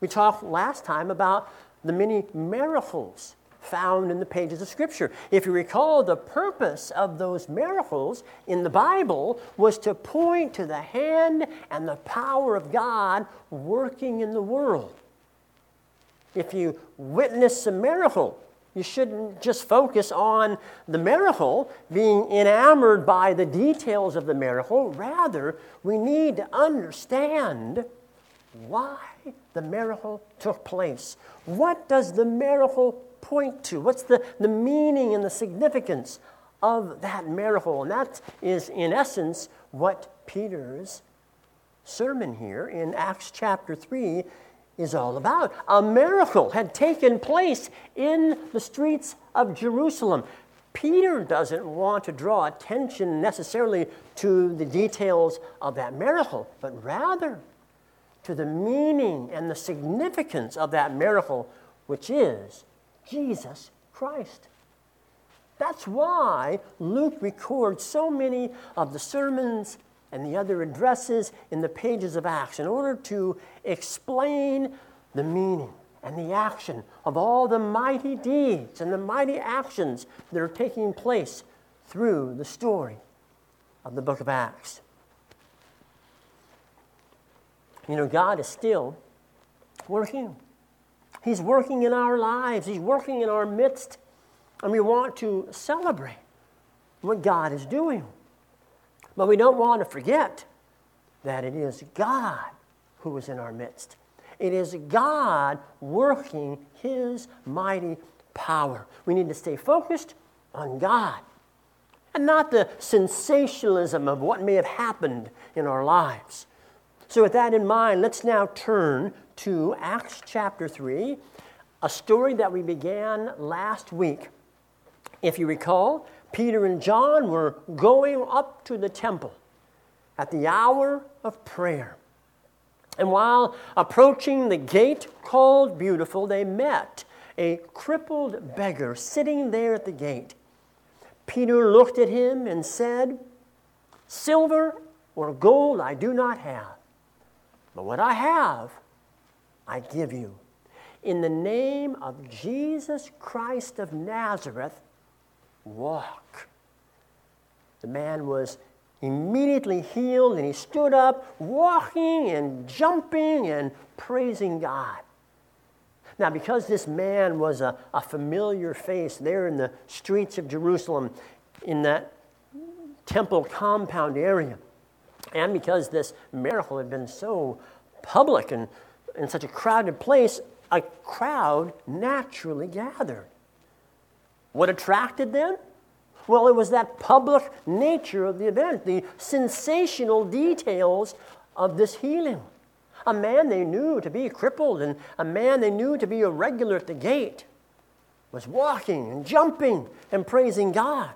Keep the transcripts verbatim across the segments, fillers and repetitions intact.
We talked last time about the many miracles found in the pages of Scripture. If you recall, the purpose of those miracles in the Bible was to point to the hand and the power of God working in the world. If you witness a miracle, you shouldn't just focus on the miracle, being enamored by the details of the miracle. Rather, we need to understand why the miracle took place. What does the miracle point to? What's the, the meaning and the significance of that miracle? And that is, in essence, what Peter's sermon here in Acts chapter three is all about. A miracle had taken place in the streets of Jerusalem. Peter doesn't want to draw attention necessarily to the details of that miracle, but rather to the meaning and the significance of that miracle, which is Jesus Christ. That's why Luke records so many of the sermons and the other addresses in the pages of Acts in order to explain the meaning and the action of all the mighty deeds and the mighty actions that are taking place through the story of the book of Acts. You know, God is still working. He's working in our lives. He's working in our midst. And we want to celebrate what God is doing. But we don't want to forget that it is God who is in our midst. It is God working His mighty power. We need to stay focused on God and not the sensationalism of what may have happened in our lives. So with that in mind, let's now turn to Acts chapter three, a story that we began last week. If you recall, Peter and John were going up to the temple at the hour of prayer. And while approaching the gate called Beautiful, they met a crippled beggar sitting there at the gate. Peter looked at him and said, "Silver or gold I do not have, but what I have I give you. In the name of Jesus Christ of Nazareth, walk." The man was immediately healed, and he stood up, walking and jumping and praising God. Now, because this man was a, a familiar face there in the streets of Jerusalem, in that temple compound area, and because this miracle had been so public and in such a crowded place, a crowd naturally gathered. What attracted them? Well, it was that public nature of the event, the sensational details of this healing. A man they knew to be crippled and a man they knew to be irregular at the gate was walking and jumping and praising God.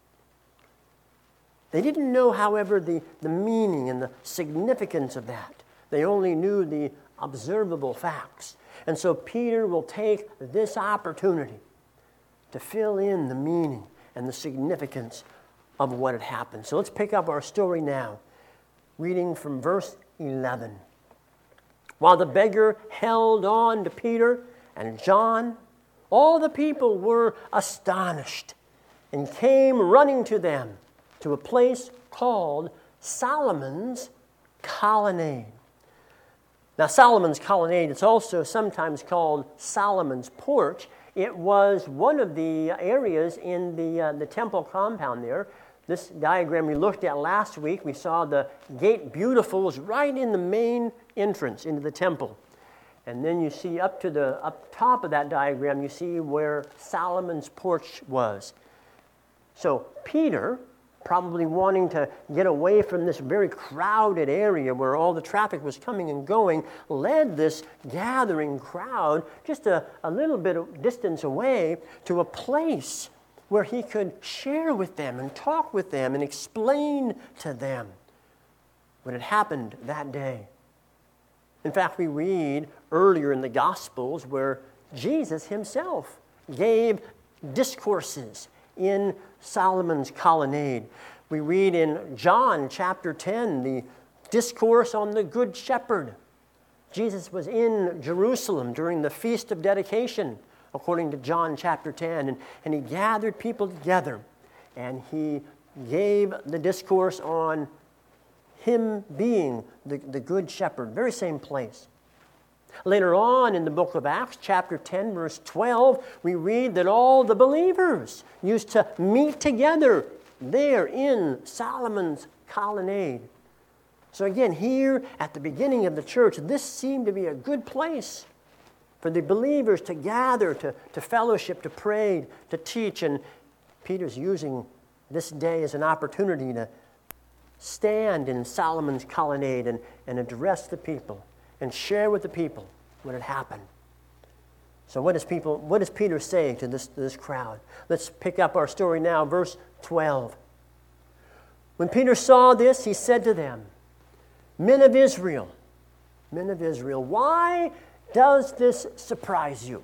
They didn't know, however, the, the meaning and the significance of that. They only knew the observable facts. And so Peter will take this opportunity to fill in the meaning and the significance of what had happened. So let's pick up our story now, reading from verse eleven. While the beggar held on to Peter and John, all the people were astonished and came running to them to a place called Solomon's Colonnade. Now, Solomon's Colonnade, it's also sometimes called Solomon's Porch. It was one of the areas in the, uh, the temple compound there. This diagram we looked at last week, we saw the gate Beautiful was right in the main entrance into the temple. And then you see up to the up top of that diagram, you see where Solomon's Porch was. So Peter, probably wanting to get away from this very crowded area where all the traffic was coming and going, led this gathering crowd just a, a little bit of distance away to a place where he could share with them and talk with them and explain to them what had happened that day. In fact, we read earlier in the Gospels where Jesus himself gave discourses in Solomon's Colonnade. We read in John chapter ten the discourse on the Good Shepherd. Jesus was in Jerusalem during the Feast of Dedication, according to John chapter ten, and, and he gathered people together, and he gave the discourse on him being the, the good shepherd, very same place. Later on in the book of Acts, chapter ten, verse twelve, we read that all the believers used to meet together there in Solomon's colonnade. So again, here at the beginning of the church, this seemed to be a good place for the believers to gather, to, to fellowship, to pray, to teach. And Peter's using this day as an opportunity to stand in Solomon's colonnade and, and address the people and share with the people what had happened. So what does people? What does Peter say to this, to this crowd? Let's pick up our story now, verse twelve. When Peter saw this, he said to them, Men of Israel, men of Israel, why does this surprise you?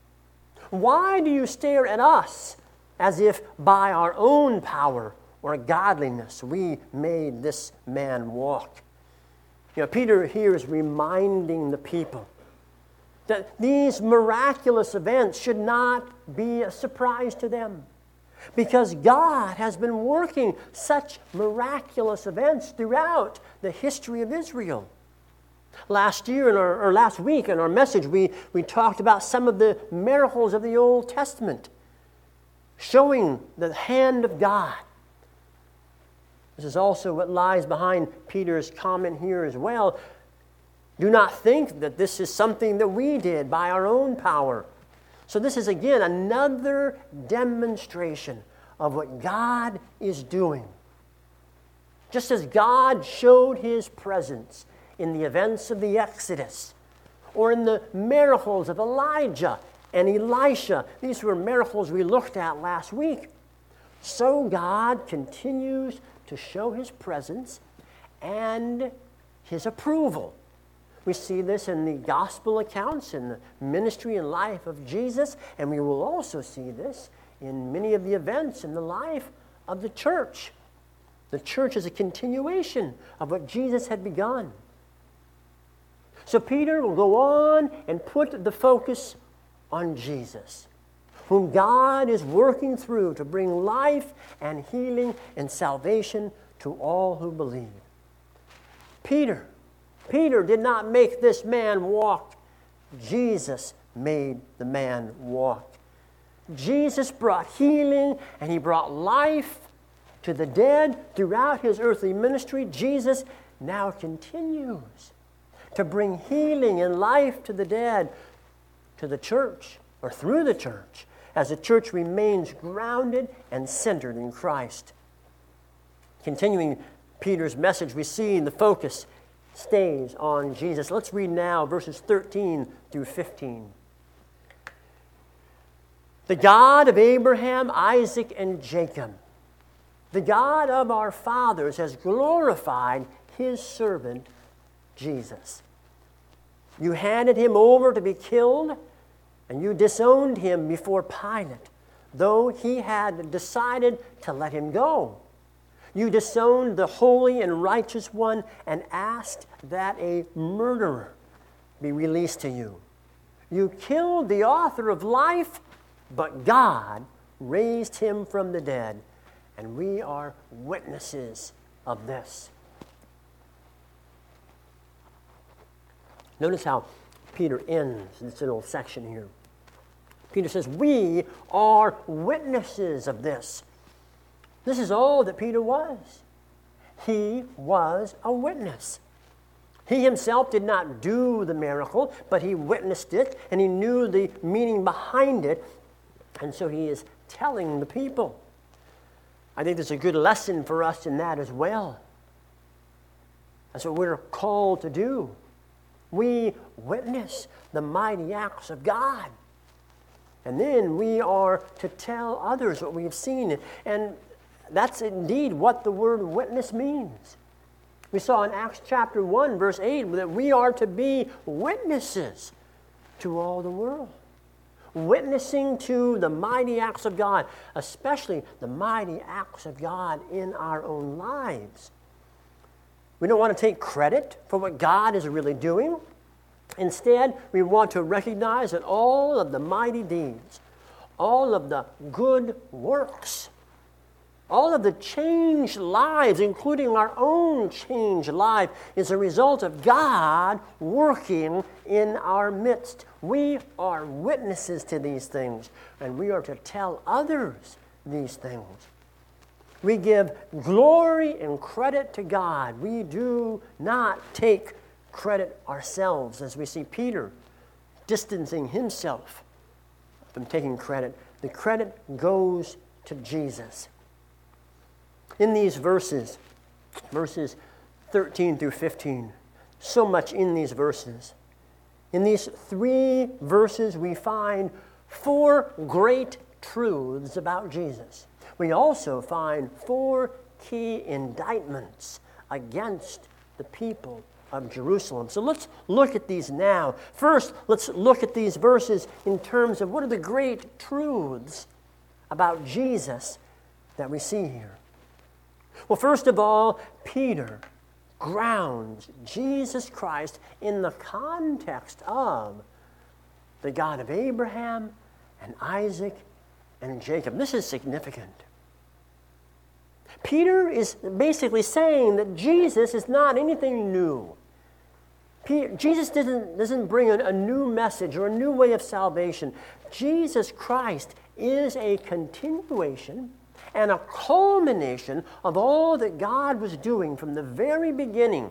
Why do you stare at us as if by our own power or godliness we made this man walk? You know, Peter here is reminding the people that these miraculous events should not be a surprise to them, because God has been working such miraculous events throughout the history of Israel. Last year, in our, or last week in our message, we, we talked about some of the miracles of the Old Testament, showing the hand of God. This is also what lies behind Peter's comment here as well. Do not think that this is something that we did by our own power. So this is again another demonstration of what God is doing. Just as God showed his presence in the events of the Exodus, or in the miracles of Elijah and Elisha, these were miracles we looked at last week, so God continues to show his presence and his approval. We see this in the gospel accounts, in the ministry and life of Jesus, and we will also see this in many of the events in the life of the church. The church is a continuation of what Jesus had begun. So Peter will go on and put the focus on Jesus, whom God is working through to bring life and healing and salvation to all who believe. Peter, Peter did not make this man walk. Jesus made the man walk. Jesus brought healing and he brought life to the dead throughout his earthly ministry. Jesus now continues to bring healing and life to the dead, to the church, or through the church, as the church remains grounded and centered in Christ. Continuing Peter's message, we see the focus stays on Jesus. Let's read now verses thirteen through fifteen. The God of Abraham, Isaac, and Jacob, the God of our fathers, has glorified his servant Jesus. You handed him over to be killed, and you disowned him before Pilate, though he had decided to let him go. You disowned the holy and righteous one and asked that a murderer be released to you. You killed the author of life, but God raised him from the dead, and we are witnesses of this. Notice how Peter ends this little section here. Peter says, we are witnesses of this. This is all that Peter was. He was a witness. He himself did not do the miracle, but he witnessed it, and he knew the meaning behind it, and so he is telling the people. I think there's a good lesson for us in that as well. That's what we're called to do. We witness the mighty acts of God. And then we are to tell others what we have seen. And that's indeed what the word witness means. We saw in Acts chapter one, verse eight, that we are to be witnesses to all the world. Witnessing to the mighty acts of God, especially the mighty acts of God in our own lives. We don't want to take credit for what God is really doing. Instead, we want to recognize that all of the mighty deeds, all of the good works, all of the changed lives, including our own changed life, is a result of God working in our midst. We are witnesses to these things, and we are to tell others these things. We give glory and credit to God. We do not take credit ourselves, as we see Peter distancing himself from taking credit. The credit goes to Jesus. In these verses, verses thirteen through fifteen, so much in these verses. In these three verses, we find four great truths about Jesus. We also find four key indictments against the people of Jerusalem. So let's look at these now. First, let's look at these verses in terms of what are the great truths about Jesus that we see here. Well, first of all, Peter grounds Jesus Christ in the context of the God of Abraham and Isaac and Jacob. This is significant. Peter is basically saying that Jesus is not anything new. Peter, Jesus doesn't, doesn't bring a, a new message or a new way of salvation. Jesus Christ is a continuation and a culmination of all that God was doing from the very beginning.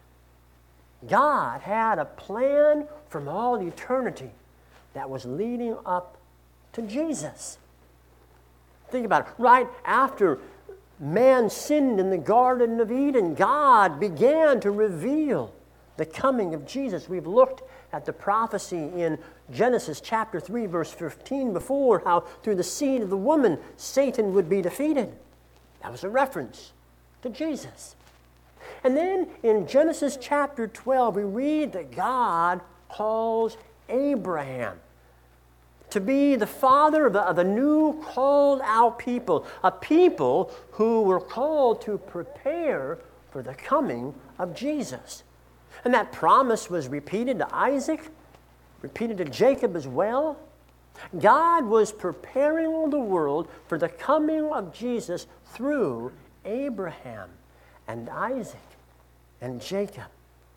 God had a plan from all eternity that was leading up to Jesus. Think about it. Right after man sinned in the Garden of Eden, God began to reveal the coming of Jesus. We've looked at the prophecy in Genesis chapter three, verse fifteen before, how through the seed of the woman, Satan would be defeated. That was a reference to Jesus. And then in Genesis chapter twelve, we read that God calls Abraham to be the father of a, of a new called out people, a people who were called to prepare for the coming of Jesus. And that promise was repeated to Isaac, repeated to Jacob as well. God was preparing the world for the coming of Jesus through Abraham and Isaac and Jacob.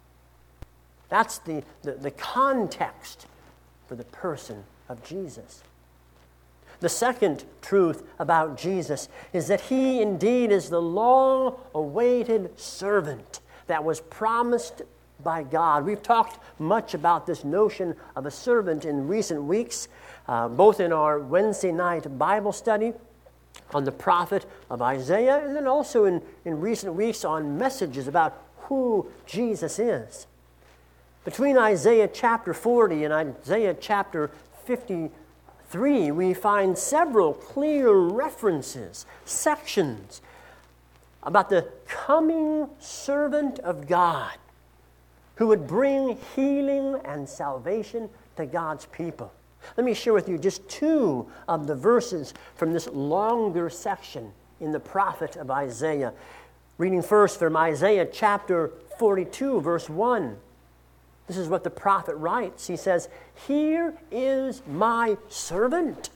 That's the, the, the context for the person of Jesus. The second truth about Jesus is that he indeed is the long-awaited servant that was promised by God. We've talked much about this notion of a servant in recent weeks, uh, both in our Wednesday night Bible study on the prophet of Isaiah, and then also in, in recent weeks on messages about who Jesus is. Between Isaiah chapter forty and Isaiah chapter fifty-three, we find several clear references, sections about the coming servant of God who would bring healing and salvation to God's people. Let me share with you just two of the verses from this longer section in the prophet of Isaiah. Reading first from Isaiah chapter forty-two, verse one. This is what the prophet writes. He says, "Here is my servant,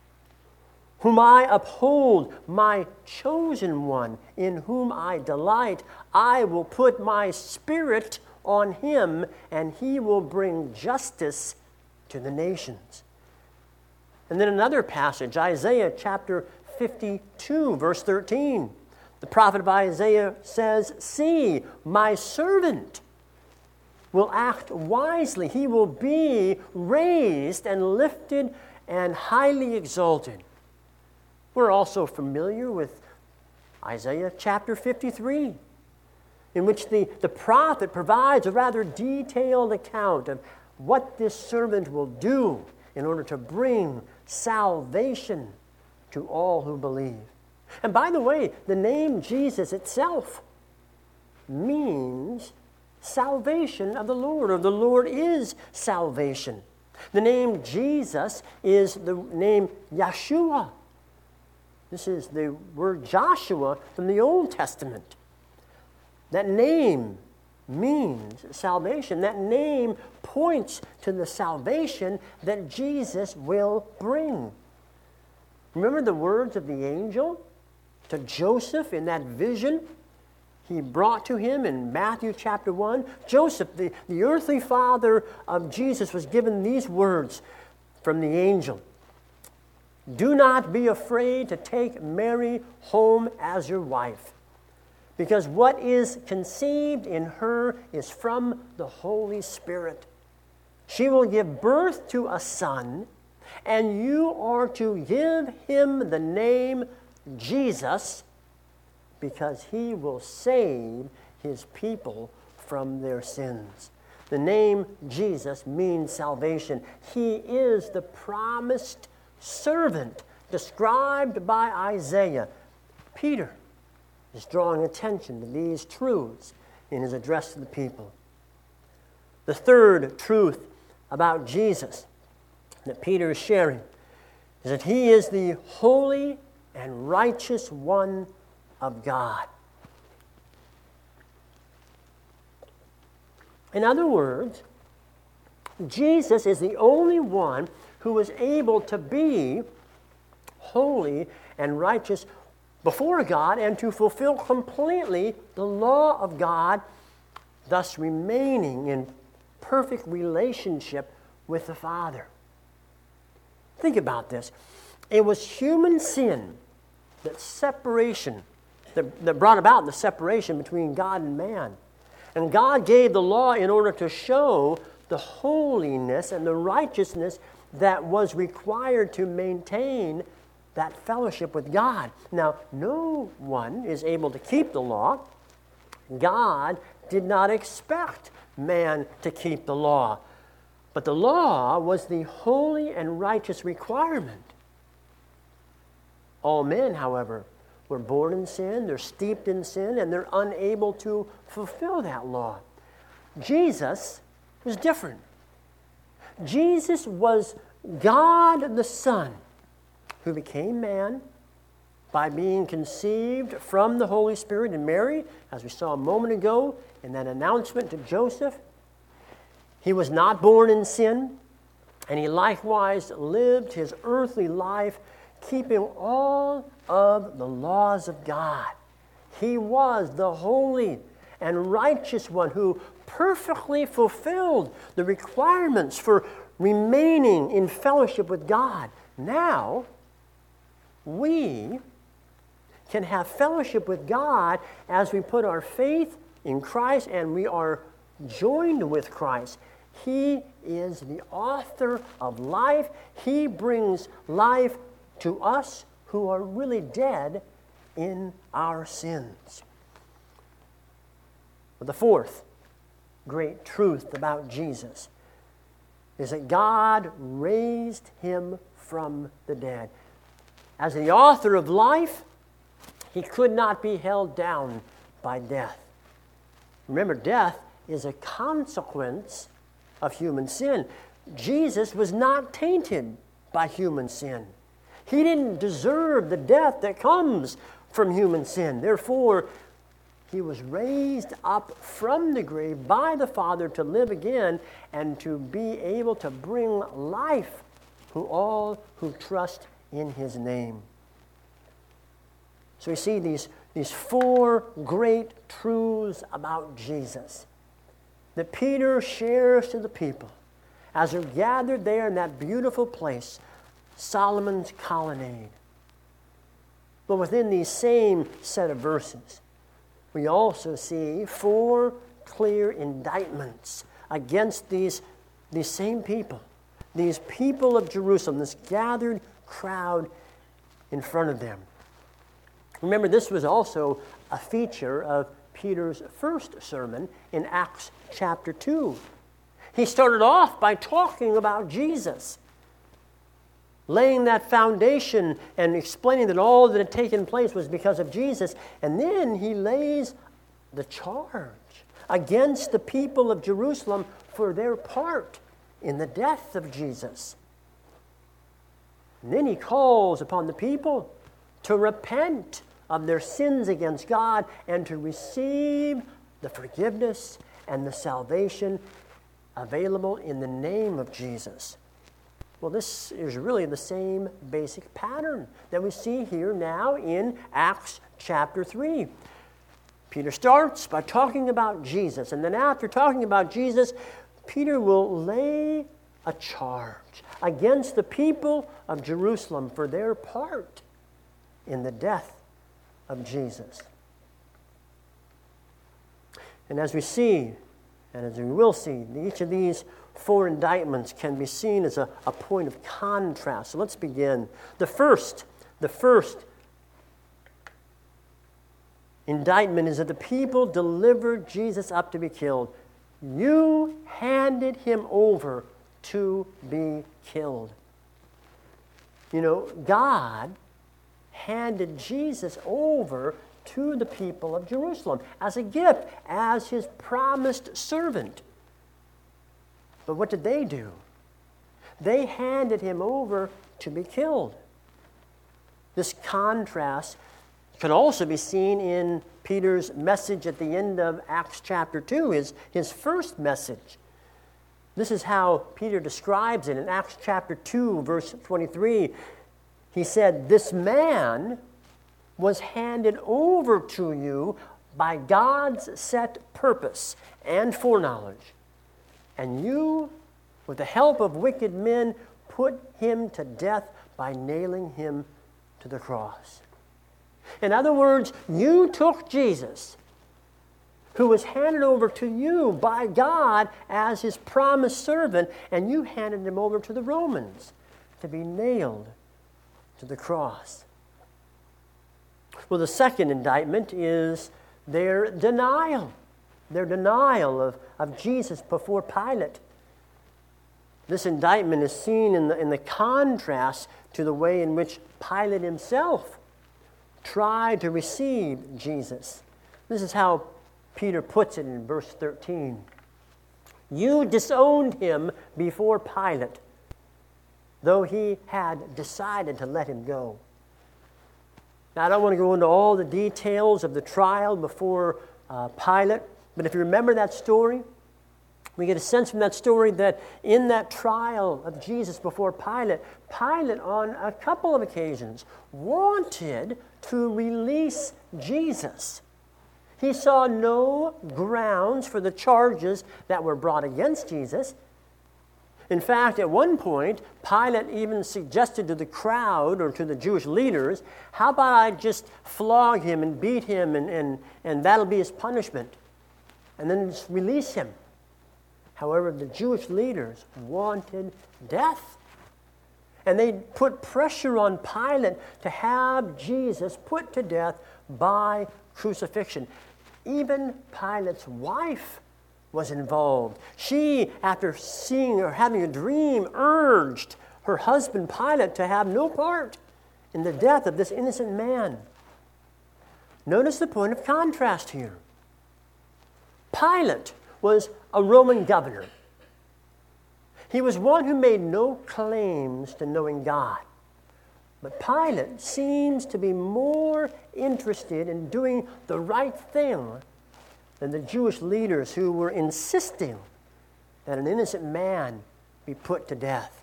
whom I uphold, my chosen one, in whom I delight. I will put my spirit on him, and he will bring justice to the nations." And then another passage, Isaiah chapter fifty-two, verse thirteen. The prophet of Isaiah says, "See, my servant will act wisely. He will be raised and lifted and highly exalted." We're also familiar with Isaiah chapter fifty-three, in which the, the prophet provides a rather detailed account of what this servant will do in order to bring salvation to all who believe. And by the way, the name Jesus itself means salvation of the Lord, or the Lord is salvation. The name Jesus is the name Yeshua. This is the word Joshua from the Old Testament. That name means salvation. That name points to the salvation that Jesus will bring. Remember the words of the angel to Joseph in that vision he brought to him in Matthew chapter one? Joseph, the, the earthly father of Jesus, was given these words from the angel. Do not be afraid to take Mary home as your wife, because what is conceived in her is from the Holy Spirit. She will give birth to a son, and you are to give him the name Jesus, because he will save his people from their sins. The name Jesus means salvation. He is the promised servant described by Isaiah. Peter is drawing attention to these truths in his address to the people. The third truth about Jesus that Peter is sharing is that he is the holy and righteous one of God. In other words, Jesus is the only one who is able to be holy and righteous before God and to fulfill completely the law of God, thus remaining in perfect relationship with the Father. Think about this. It was human sin, that separation, that, that brought about the separation between God and man. And God gave the law in order to show the holiness and the righteousness that was required to maintain that fellowship with God. Now, no one is able to keep the law. God did not expect man to keep the law. But the law was the holy and righteous requirement. All men, however, were born in sin, they're steeped in sin, and they're unable to fulfill that law. Jesus was different. Jesus was God the Son, who became man by being conceived from the Holy Spirit in Mary, as we saw a moment ago in that announcement to Joseph. He was not born in sin, and he likewise lived his earthly life keeping all of the laws of God. He was the holy and righteous one who perfectly fulfilled the requirements for remaining in fellowship with God. Now, we can have fellowship with God as we put our faith in Christ and we are joined with Christ. He is the author of life. He brings life to us who are really dead in our sins. But the fourth great truth about Jesus is that God raised him from the dead. As the author of life, he could not be held down by death. Remember, death is a consequence of human sin. Jesus was not tainted by human sin. He didn't deserve the death that comes from human sin. Therefore, he was raised up from the grave by the Father to live again and to be able to bring life to all who trust in his name. So we see these, these four great truths about Jesus that Peter shares to the people as they're gathered there in that beautiful place, Solomon's colonnade. But within these same set of verses, we also see four clear indictments against these, these same people, these people of Jerusalem, this gathered crowd in front of them. Remember, this was also a feature of Peter's first sermon in Acts chapter two. He started off by talking about Jesus, laying that foundation and explaining that all that had taken place was because of Jesus. And then he lays the charge against the people of Jerusalem for their part in the death of Jesus. And then he calls upon the people to repent of their sins against God and to receive the forgiveness and the salvation available in the name of Jesus. Well, this is really the same basic pattern that we see here now in Acts chapter three. Peter starts by talking about Jesus, and then after talking about Jesus, Peter will lay a charge against the people of Jerusalem for their part in the death of Jesus. And as we see, and as we will see, each of these four indictments can be seen as a, a point of contrast. So let's begin. The first, the first indictment is that the people delivered Jesus up to be killed. You handed him over to be killed. You know, God handed Jesus over to the people of Jerusalem as a gift, as his promised servant. But what did they do? They handed him over to be killed. This contrast can also be seen in Peter's message at the end of Acts chapter two, his, his first message. This is how Peter describes it in Acts chapter two, verse twenty-three. He said, "This man was handed over to you by God's set purpose and foreknowledge. And you, with the help of wicked men, put him to death by nailing him to the cross." In other words, you took Jesus, who was handed over to you by God as his promised servant, and you handed him over to the Romans to be nailed to the cross. Well, the second indictment is their denial. Their denial of, of Jesus before Pilate. This indictment is seen in the, in the contrast to the way in which Pilate himself tried to receive Jesus. This is how Peter puts it in verse thirteen. You disowned him before Pilate, though he had decided to let him go. Now, I don't want to go into all the details of the trial before uh, Pilate, but if you remember that story, we get a sense from that story that in that trial of Jesus before Pilate, Pilate on a couple of occasions wanted to release Jesus. He saw no grounds for the charges that were brought against Jesus. In fact, at one point, Pilate even suggested to the crowd or to the Jewish leaders, how about I just flog him and beat him and, and, and that'll be his punishment, and then just release him. However, the Jewish leaders wanted death. And they put pressure on Pilate to have Jesus put to death by crucifixion. Even Pilate's wife was involved. She, after seeing or having a dream, urged her husband Pilate to have no part in the death of this innocent man. Notice the point of contrast here. Pilate was a Roman governor. He was one who made no claims to knowing God. But Pilate seems to be more interested in doing the right thing than the Jewish leaders who were insisting that an innocent man be put to death.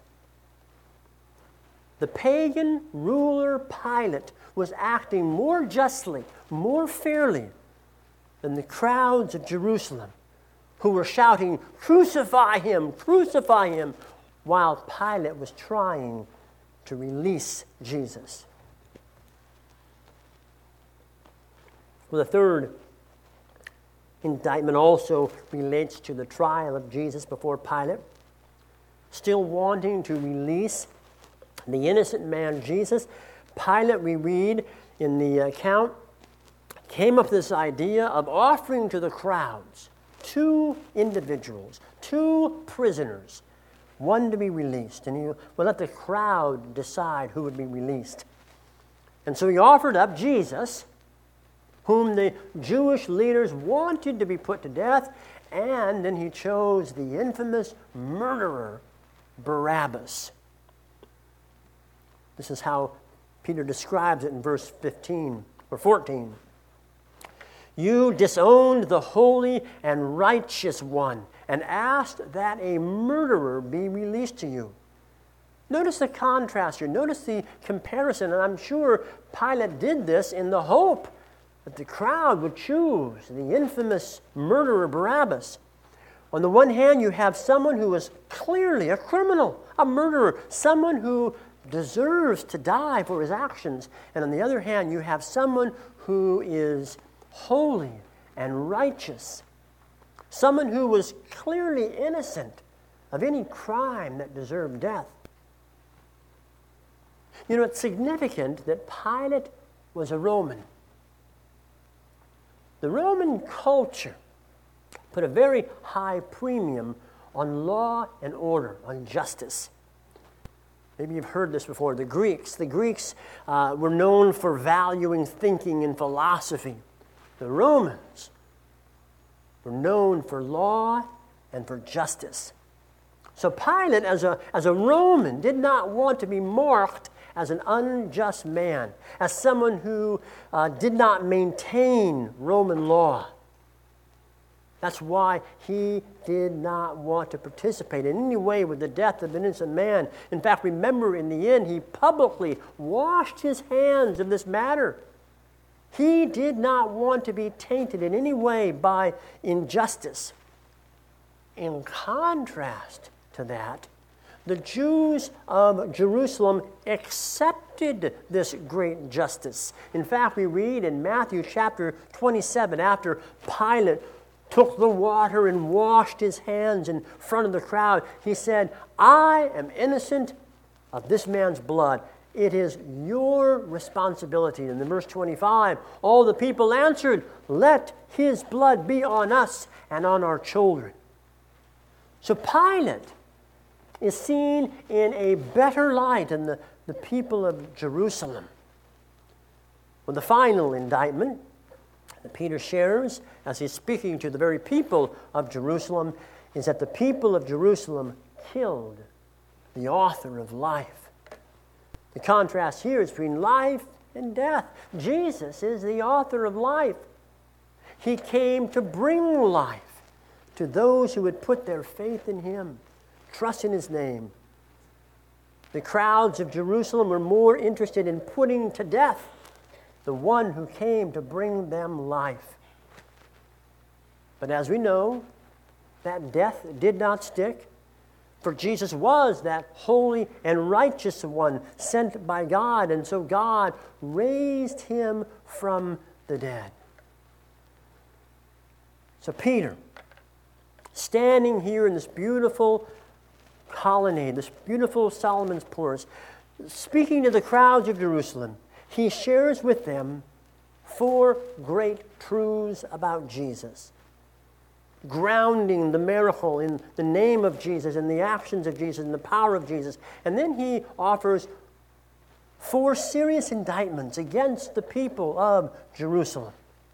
The pagan ruler Pilate was acting more justly, more fairly than the crowds of Jerusalem who were shouting, "Crucify him, crucify him," while Pilate was trying to release Jesus. Well, the third indictment also relates to the trial of Jesus before Pilate. Still wanting to release the innocent man Jesus, Pilate, we read in the account, came up with this idea of offering to the crowds two individuals, two prisoners, one to be released, and he will let the crowd decide who would be released. And so he offered up Jesus, whom the Jewish leaders wanted to be put to death, and then he chose the infamous murderer, Barabbas. This is how Peter describes it in verse fifteen or fourteen. You disowned the holy and righteous one and asked that a murderer be released to you. Notice the contrast here. Notice the comparison. And I'm sure Pilate did this in the hope that the crowd would choose the infamous murderer Barabbas. On the one hand, you have someone who is clearly a criminal, a murderer, someone who deserves to die for his actions. And on the other hand, you have someone who is holy and righteous, someone who was clearly innocent of any crime that deserved death. You know, it's significant that Pilate was a Roman. The Roman culture put a very high premium on law and order, on justice. Maybe you've heard this before. The Greeks, the Greeks uh, were known for valuing thinking and philosophy. The Romans were known for law and for justice. So Pilate, as a, as a Roman, did not want to be marked as an unjust man, as someone who uh, did not maintain Roman law. That's why he did not want to participate in any way with the death of an innocent man. In fact, remember, in the end, he publicly washed his hands of this matter. He did not want to be tainted in any way by injustice. In contrast to that, the Jews of Jerusalem accepted this great justice. In fact, we read in Matthew chapter twenty-seven, after Pilate took the water and washed his hands in front of the crowd, he said, I am innocent of this man's blood. It is your responsibility. And in verse twenty-five, all the people answered, let his blood be on us and on our children. So Pilate is seen in a better light than the, the people of Jerusalem. Well, the final indictment that Peter shares as he's speaking to the very people of Jerusalem is that the people of Jerusalem killed the author of life. The contrast here is between life and death. Jesus is the author of life. He came to bring life to those who would put their faith in him, trust in his name. The crowds of Jerusalem were more interested in putting to death the one who came to bring them life. But as we know, that death did not stick, for Jesus was that holy and righteous one sent by God, and so God raised him from the dead. So Peter, standing here in this beautiful colonnade, this beautiful Solomon's Porch, speaking to the crowds of Jerusalem, he shares with them four great truths about Jesus, grounding the miracle in the name of Jesus and the actions of Jesus and the power of Jesus. And then he offers four serious indictments against the people of Jerusalem.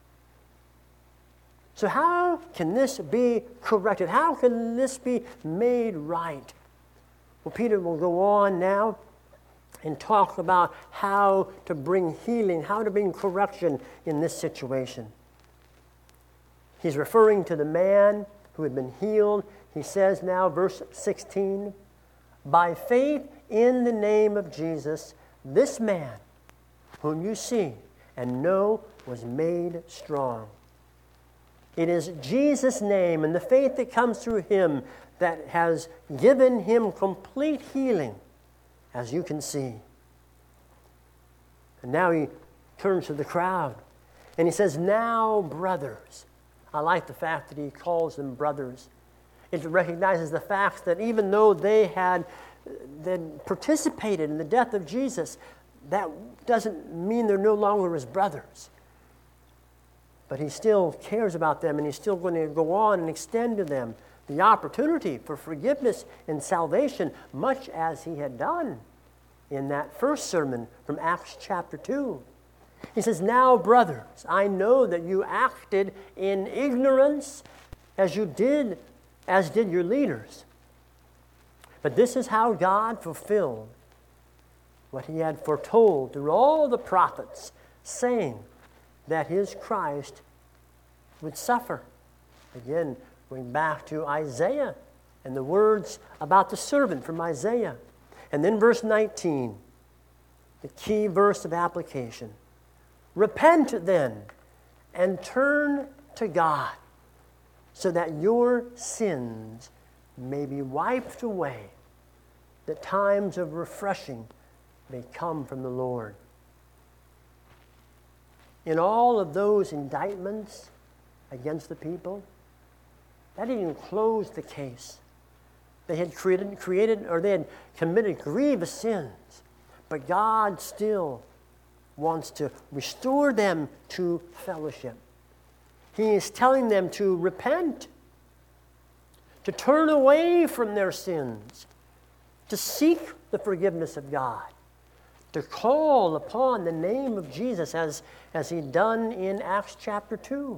So how can this be corrected? How can this be made right? Well, Peter will go on now and talk about how to bring healing, how to bring correction in this situation. He's referring to the man who had been healed. He says now, verse sixteen, by faith in the name of Jesus, this man whom you see and know was made strong. It is Jesus' name and the faith that comes through him that has given him complete healing, as you can see. And now he turns to the crowd and he says, now, brothers. I like the fact that he calls them brothers. It recognizes the fact that even though they had then participated in the death of Jesus, that doesn't mean they're no longer his brothers. But he still cares about them, and he's still going to go on and extend to them the opportunity for forgiveness and salvation, much as he had done in that first sermon from Acts chapter two. He says, now, brothers, I know that you acted in ignorance as you did, as did your leaders. But this is how God fulfilled what he had foretold through all the prophets, saying that his Christ would suffer. Again, going back to Isaiah and the words about the servant from Isaiah. And then verse nineteen, the key verse of application. Repent then and turn to God, so that your sins may be wiped away, that times of refreshing may come from the Lord. In all of those indictments against the people, that didn't even close the case. They had created, created or they had committed grievous sins, but God still wants to restore them to fellowship. He is telling them to repent, to turn away from their sins, to seek the forgiveness of God, to call upon the name of Jesus as, as He'd done in Acts chapter two.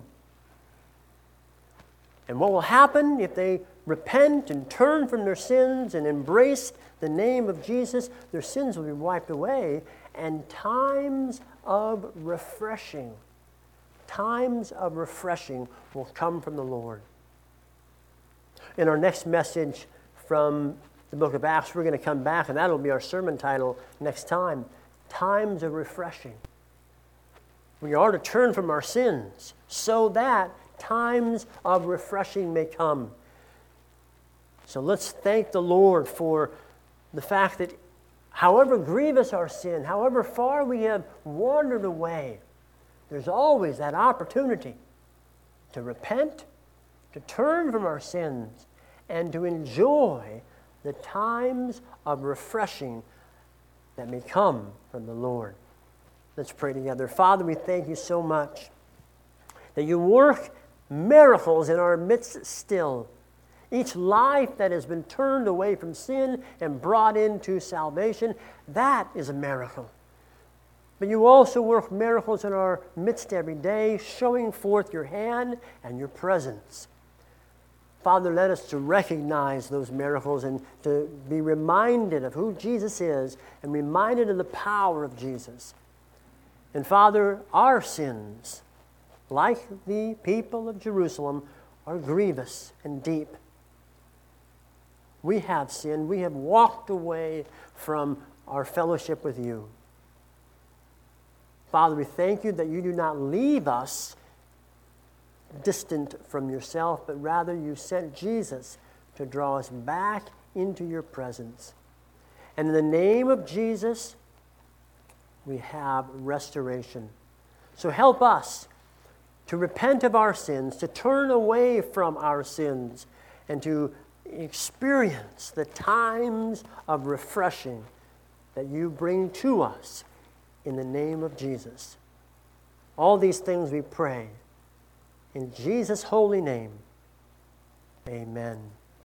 And what will happen if they repent and turn from their sins and embrace the name of Jesus? Their sins will be wiped away, and times of refreshing, times of refreshing will come from the Lord. In our next message from the book of Acts, we're going to come back, and that'll be our sermon title next time, Times of Refreshing. We are to turn from our sins so that times of refreshing may come. So let's thank the Lord for the fact that however grievous our sin, however far we have wandered away, there's always that opportunity to repent, to turn from our sins, and to enjoy the times of refreshing that may come from the Lord. Let's pray together. Father, we thank you so much that you work miracles in our midst still. Each life that has been turned away from sin and brought into salvation, that is a miracle. But you also work miracles in our midst every day, showing forth your hand and your presence. Father, let us to recognize those miracles and to be reminded of who Jesus is and reminded of the power of Jesus. And Father, our sins, like the people of Jerusalem, are grievous and deep. We have sinned. We have walked away from our fellowship with you. Father, we thank you that you do not leave us distant from yourself, but rather you sent Jesus to draw us back into your presence. And in the name of Jesus, we have restoration. So help us to repent of our sins, to turn away from our sins, and to experience the times of refreshing that you bring to us in the name of Jesus. All these things we pray in Jesus' holy name. Amen.